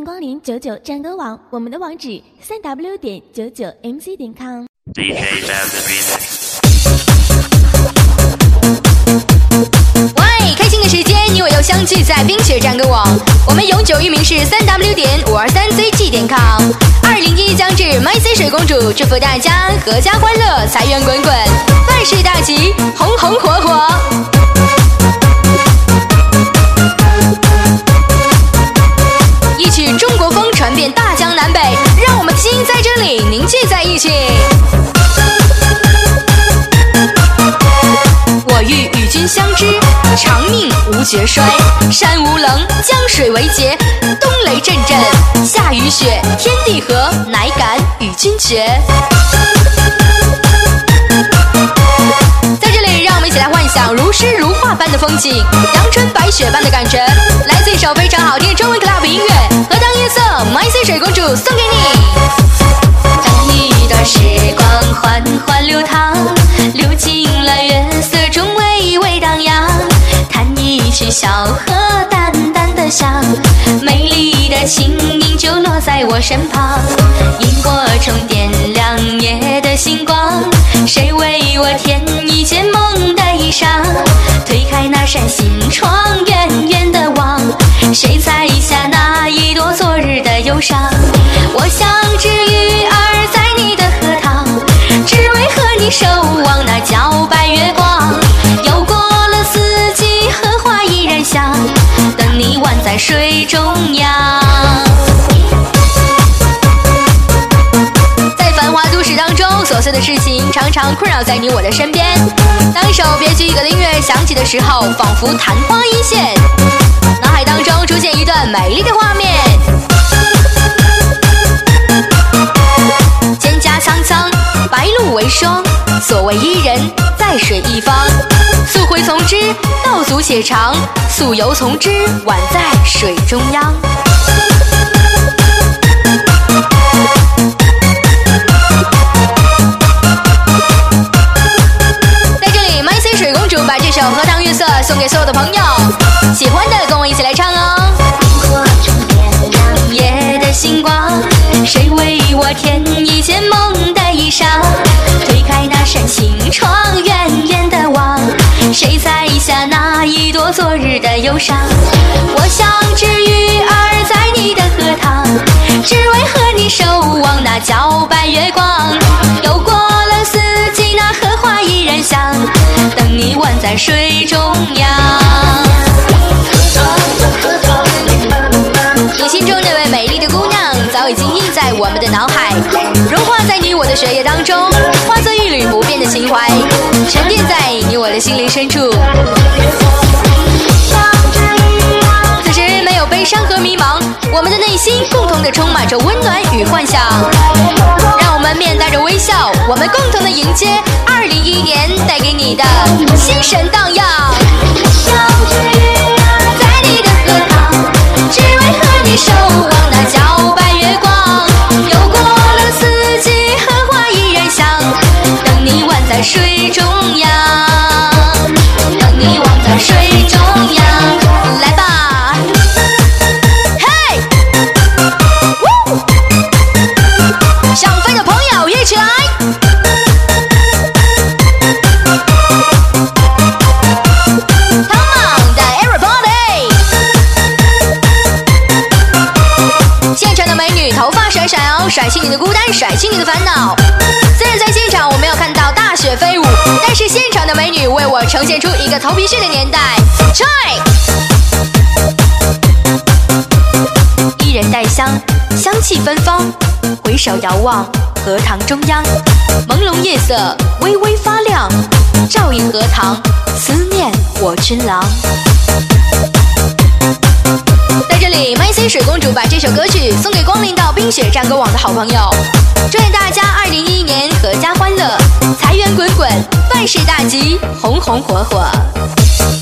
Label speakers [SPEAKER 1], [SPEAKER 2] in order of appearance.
[SPEAKER 1] 光临99战歌网，我们的网址3w.99mc.com。
[SPEAKER 2] 喂，开心的时间，你我又相聚在冰雪战歌网。我们永久域名是3w.523zg.com。2011将至 ，MyC 水公主祝福大家阖家欢乐，财源滚滚，万事大吉，红红火火。一曲中国风传遍大江南北，让我们的心在这里凝聚在一起。我欲与君相知，长命无绝衰。山无棱，江水为竭，冬雷阵阵，夏雨雪，天地合，乃敢与君绝。在这里，让我们一起来幻想如诗如画般的风景，阳春白雪般的感觉。来自一首非常好听的中文 club 音乐，荷塘月色 ，MyC 水公主送给你。当一段时光缓缓流淌，流进了月色中微微荡漾，弹一曲小河淡淡的香，美丽的琴音就落在我身旁，萤火虫点亮夜的星光，谁为我添一件梦的衣裳，推开那扇心窗远远的望，谁采下那一朵昨日的忧伤，我像只鱼儿在你的荷塘，只为和你守望那皎白月光，游过了四季，荷花依然香，等你宛在水中央。在繁华都市当中，琐碎的事情常常困扰在你我的身边，当一首别具一格的音乐响起的时候，仿佛昙花一现，脑海当中出现一段美丽的画面。蒹葭苍苍，白露为霜，所谓伊人，在水一方。溯洄从之，道阻且长；溯游从之，宛在水中央。在这里 ，MyC 水公主把这首《荷塘月色》送给所有的朋友，喜欢的跟我一起来唱哦。夜的星光，谁为我添一件梦的衣裳，推开那扇心窗远远的望，谁采下那一朵昨日的忧伤，我像只鱼儿在你的荷塘，只为和你守望那皎白月光，游过了四季，那荷花依然香，等你宛在水中央。你心中那位美丽的姑娘早已经印在我们的脑海，融化在你我的血液当中，化作一缕不变的情怀，沉淀在你我的心灵深处。此时没有悲伤和迷茫，我们的内心共同的充满着温暖与幻想，让我们面带着微笑，我们共同的迎接2011年带给你的心神荡漾。在你的荷塘，只为和你守望那皎白月光，游过了四季，荷花依然香，等你宛在水中央，等你宛在水中央。来吧，嘿，想飞的朋友一起来。甩起你的孤单，甩起你的烦恼。虽然在现场我没有看到大雪飞舞，但是现场的美女为我呈现出一个头皮屑的年代。吹，伊人带香，香气芬芳。回首遥望，荷塘中央，朦胧夜色微微发亮，照映荷塘，思念我君郎。在这里 ，MyC 水公主把这首歌曲送给光临到冰雪战歌网的好朋友，祝愿大家2011年阖家欢乐，财源滚滚，万事大吉，红红火火。